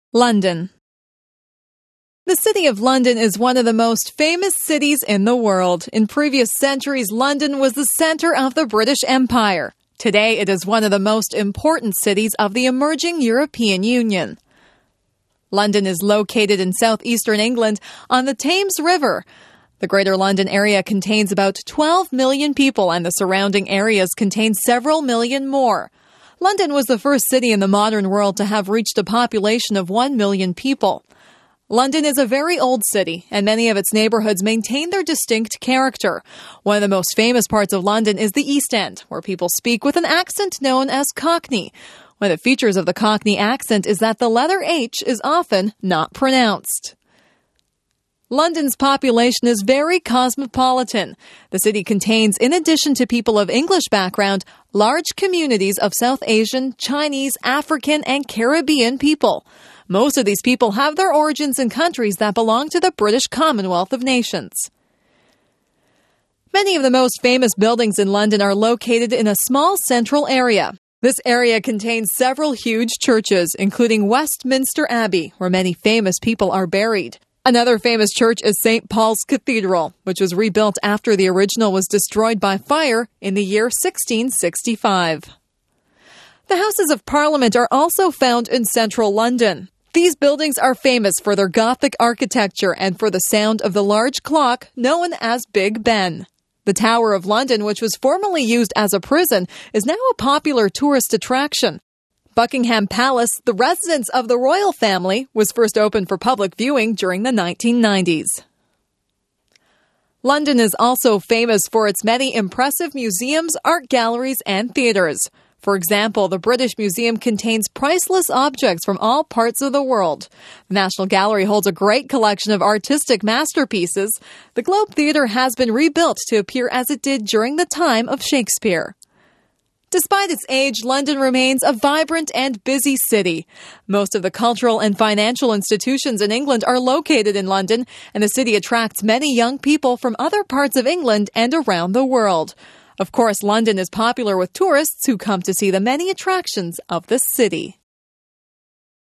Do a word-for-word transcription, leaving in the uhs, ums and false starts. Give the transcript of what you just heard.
London. The City of London is one of the most famous cities in the world. In previous centuries, London was the center of the British Empire. Today, it is one of the most important cities of the emerging European Union. London is located in southeastern England on the Thames River. The Greater London area contains about twelve million people, and the surrounding areas contain several million more. London was the first city in the modern world to have reached a population of one million people. London is a very old city, and many of its neighborhoods maintain their distinct character. One of the most famous parts of London is the East End, where people speak with an accent known as Cockney. One of the features of the Cockney accent is that the letter H is often not pronounced. London's population is very cosmopolitan. The city contains, in addition to people of English background, large communities of South Asian, Chinese, African, and Caribbean people. Most of these people have their origins in countries that belong to the British Commonwealth of Nations. Many of the most famous buildings in London are located in a small central area. This area contains several huge churches, including Westminster Abbey, where many famous people are buried. Another famous church is Saint Paul's Cathedral, which was rebuilt after the original was destroyed by fire in the year sixteen sixty-five. The Houses of Parliament are also found in central London. These buildings are famous for their Gothic architecture and for the sound of the large clock known as Big Ben. The Tower of London, which was formerly used as a prison, is now a popular tourist attraction. Buckingham Palace, the residence of the royal family, was first opened for public viewing during the nineteen nineties. London is also famous for its many impressive museums, art galleries, and theaters. For example, the British Museum contains priceless objects from all parts of the world. The National Gallery holds a great collection of artistic masterpieces. The Globe Theatre has been rebuilt to appear as it did during the time of Shakespeare. Despite its age, London remains a vibrant and busy city. Most of the cultural and financial institutions in England are located in London, and the city attracts many young people from other parts of England and around the world. Of course, London is popular with tourists who come to see the many attractions of the city.